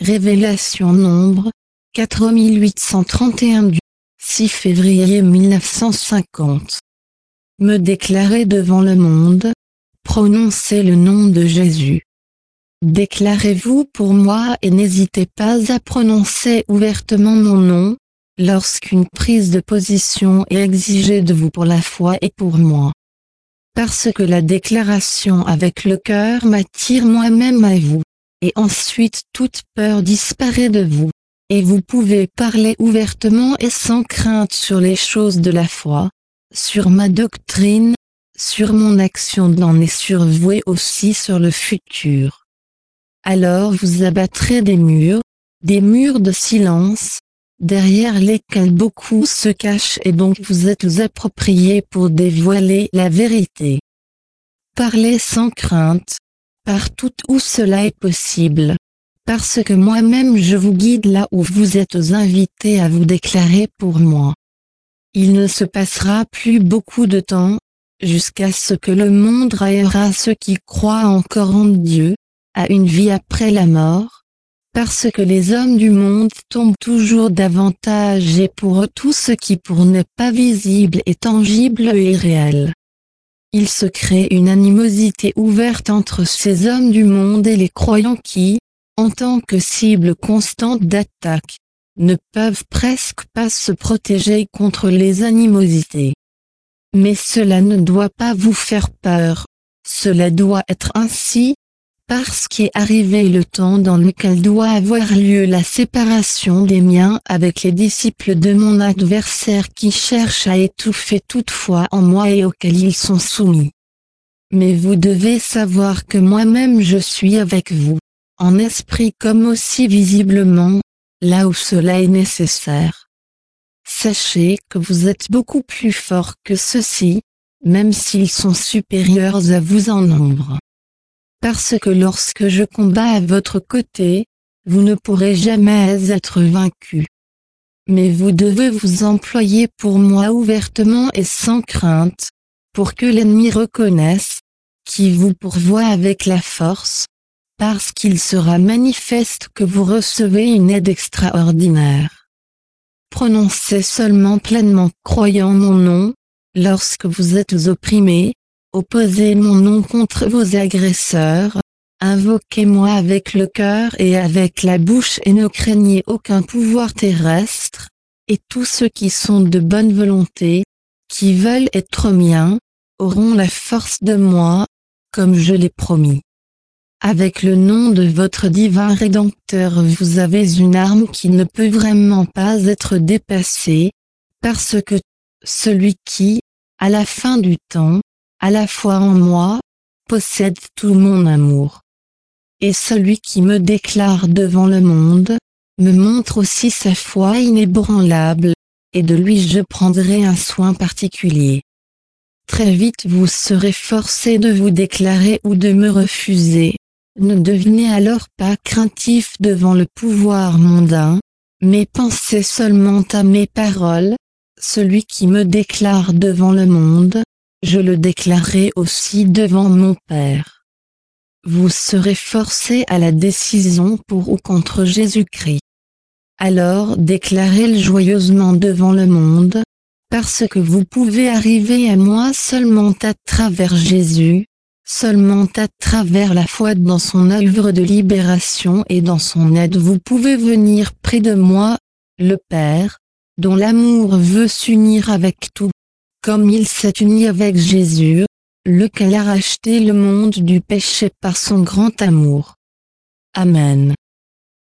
Révélation Nombre, 4831 du 6 février 1950. Me déclarer devant le monde, prononcer le nom de Jésus. Déclarez-vous pour moi et n'hésitez pas à prononcer ouvertement mon nom, lorsqu'une prise de position est exigée de vous pour la foi et pour moi. Parce que la déclaration avec le cœur m'attire moi-même à vous, et ensuite toute peur disparaît de vous, et vous pouvez parler ouvertement et sans crainte sur les choses de la foi, sur ma doctrine, sur mon action dans et sur vous et aussi sur le futur. Alors vous abattrez des murs de silence, derrière lesquels beaucoup se cachent et donc vous êtes appropriés pour dévoiler la vérité. Parlez sans crainte, partout où cela est possible, parce que moi-même je vous guide là où vous êtes invités à vous déclarer pour moi. Il ne se passera plus beaucoup de temps, jusqu'à ce que le monde raillera ceux qui croient encore en Dieu, à une vie après la mort, parce que les hommes du monde tombent toujours davantage et pour eux tout ce qui pour n'est pas visible est tangible et réel. Il se crée une animosité ouverte entre ces hommes du monde et les croyants qui, en tant que cible constante d'attaque, ne peuvent presque pas se protéger contre les animosités. Mais cela ne doit pas vous faire peur, cela doit être ainsi, parce qu'est arrivé le temps dans lequel doit avoir lieu la séparation des miens avec les disciples de mon adversaire qui cherchent à étouffer toute foi en moi et auxquels ils sont soumis. Mais vous devez savoir que moi-même je suis avec vous, en esprit comme aussi visiblement, là où cela est nécessaire. Sachez que vous êtes beaucoup plus forts que ceux-ci, même s'ils sont supérieurs à vous en nombre. Parce que lorsque je combats à votre côté, vous ne pourrez jamais être vaincus. Mais vous devez vous employer pour moi ouvertement et sans crainte, pour que l'ennemi reconnaisse, qui vous pourvoit avec la force, parce qu'il sera manifeste que vous recevez une aide extraordinaire. Prononcez seulement pleinement croyant mon nom, lorsque vous êtes opprimés, opposez mon nom contre vos agresseurs, invoquez-moi avec le cœur et avec la bouche et ne craignez aucun pouvoir terrestre, et tous ceux qui sont de bonne volonté, qui veulent être miens, auront la force de moi, comme je l'ai promis. Avec le nom de votre divin Rédempteur vous avez une arme qui ne peut vraiment pas être dépassée, parce que celui qui, à la fin du temps, à la fois en moi, possède tout mon amour. Et celui qui me déclare devant le monde, me montre aussi sa foi inébranlable, et de lui je prendrai un soin particulier. Très vite vous serez forcé de vous déclarer ou de me refuser. Ne devenez alors pas craintif devant le pouvoir mondain, mais pensez seulement à mes paroles. Celui qui me déclare devant le monde, je le déclarerai aussi devant mon Père. Vous serez forcé à la décision pour ou contre Jésus-Christ. Alors déclarez-le joyeusement devant le monde, parce que vous pouvez arriver à moi seulement à travers Jésus, seulement à travers la foi dans son œuvre de libération et dans son aide vous pouvez venir près de moi, le Père, dont l'amour veut s'unir avec tout, comme il s'est uni avec Jésus, lequel a racheté le monde du péché par son grand amour. Amen.